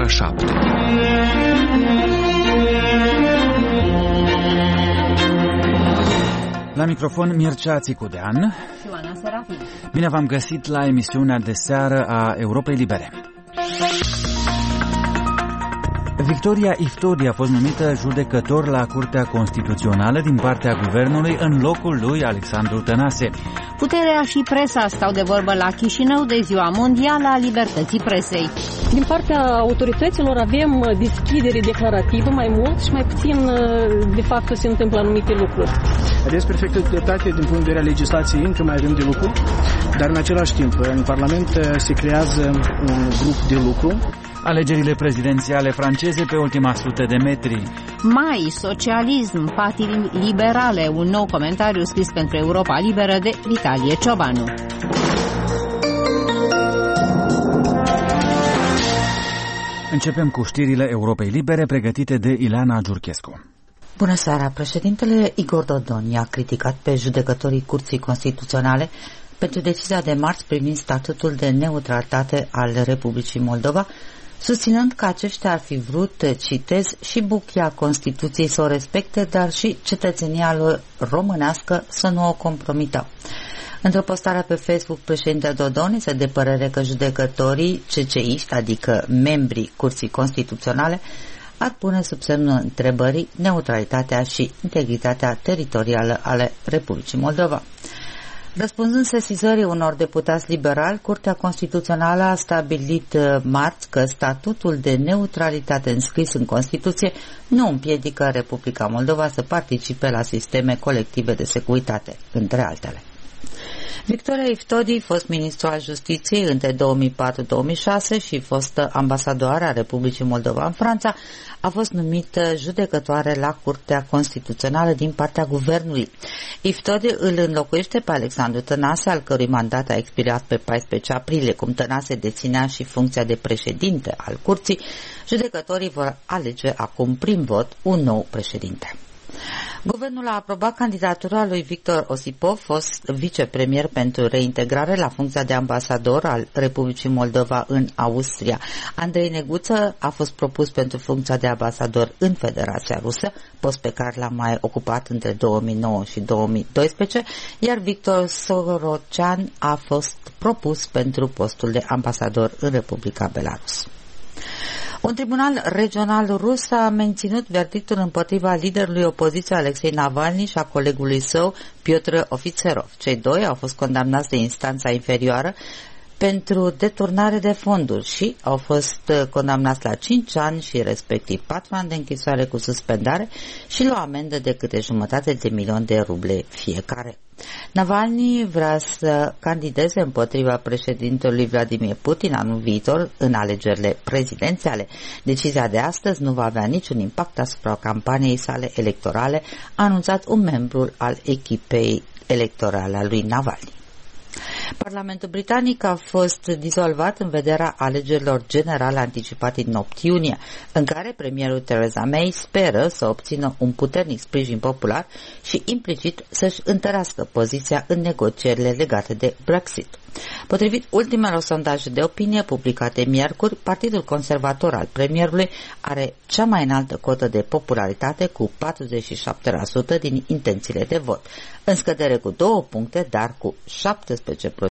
7. La microfon Mircea Țicudean. Bine v-am găsit la emisiunea de seară a Europei Libere. Victoria Iftodi a fost numită judecător la Curtea Constituțională din partea guvernului în locul lui Alexandru Tănase. Puterea și presa stau de vorbă la Chișinău de Ziua Mondială a Libertății Presei. Din partea autorităților avem deschidere declarativă mai mult și mai puțin de fapt se întâmplă anumite lucruri. Aveți perfectă dreptate, din punct de vedere al legislației încă mai avem de lucru, dar în același timp în Parlament se creează un grup de lucru. Alegerile prezidențiale franceze pe ultima 100 de metri. Mai, socialism, patii liberale, un nou comentariu scris pentru Europa Liberă de Vitalie Ciobanu. Începem cu știrile Europei Libere pregătite de Ileana Giurchescu. Bună seara! Președintele Igor Dodon i-a criticat pe judecătorii Curții Constituționale pentru decizia de marți privind statutul de neutralitate al Republicii Moldova, susținând că aceștia ar fi vrut, citez, și buchia Constituției să o respecte, dar și cetățenia lor românească să nu o compromită. Într-o postare pe Facebook, președintele Dodon este de părere că judecătorii CCIști, adică membrii Curții Constituționale, ar pune sub semnul întrebării neutralitatea și integritatea teritorială ale Republicii Moldova. Răspunzând sesizării unor deputați liberali, Curtea Constituțională a stabilit marți că statutul de neutralitate înscris în Constituție nu împiedică Republica Moldova să participe la sisteme colective de securitate, între altele. Victoria Iftodi, fost ministru al Justiției între 2004-2006 și fostă ambasadoare a Republicii Moldova în Franța, a fost numită judecătoare la Curtea Constituțională din partea guvernului. Iftodi îl înlocuiește pe Alexandru Tănase, al cărui mandat a expirat pe 14 aprilie. Cum Tănase deținea și funcția de președinte al Curții, judecătorii vor alege acum prin vot un nou președinte. Guvernul a aprobat candidatura lui Victor Osipov, fost vicepremier pentru reintegrare la funcția de ambasador al Republicii Moldova în Austria. Andrei Neguță a fost propus pentru funcția de ambasador în Federația Rusă, post pe care l-a mai ocupat între 2009 și 2012, iar Victor Sorocian a fost propus pentru postul de ambasador în Republica Belarus. Un tribunal regional rus a menținut verdictul împotriva liderului opoziției Alexei Navalny și a colegului său Piotr Ofițerov. Cei doi au fost condamnați de instanța inferioară pentru deturnare de fonduri și au fost condamnați la 5 ani și respectiv 4 ani de închisoare cu suspendare și la o amendă de câte 500 de milioane de ruble fiecare. Navalny vrea să candideze împotriva președintelui Vladimir Putin anul viitor în alegerile prezidențiale. Decizia de astăzi nu va avea niciun impact asupra campaniei sale electorale, a anunțat un membru al echipei electorale a lui Navalny. Parlamentul britanic a fost dizolvat în vederea alegerilor generale anticipate din 8 iunie, în care premierul Theresa May speră să obțină un puternic sprijin popular și implicit să-și întărească poziția în negocierile legate de Brexit. Potrivit ultimelor sondaje de opinie publicate miercuri, Partidul Conservator al premierului are cea mai înaltă cotă de popularitate cu 47% din intențiile de vot, în scădere cu 2 puncte, dar cu 17%